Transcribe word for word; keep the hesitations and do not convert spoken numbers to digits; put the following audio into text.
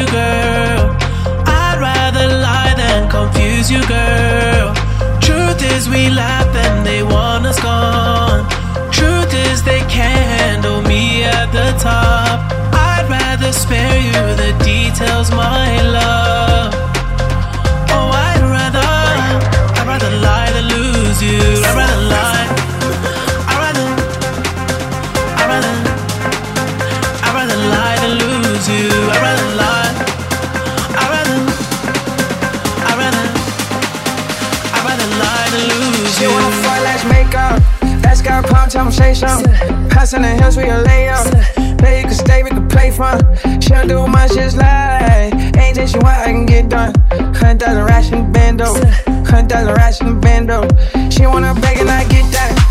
you, girl. I'd rather lie than confuse you, girl. Truth is we laugh and they want us gone. Truth is they can't handle me at the top. I'd rather spare you the details, my love. Oh, I'd rather, I'd rather lie than lose you. I'd rather lie. I'd rather, I'd rather, I'd rather lie than lose you. I'd rather lie. I'd rather, I'd rather, I'd rather lie than lose She you. wanna fuck, let's make up. Let's go pump, tell 'em say something. House in the hills, we a layup. Play, you can stay, we can play fun. She don't do much, just like anything she want, I can get done. Hundred dollar ration bando, hundred dollar ration bando. She wanna beg and I get that.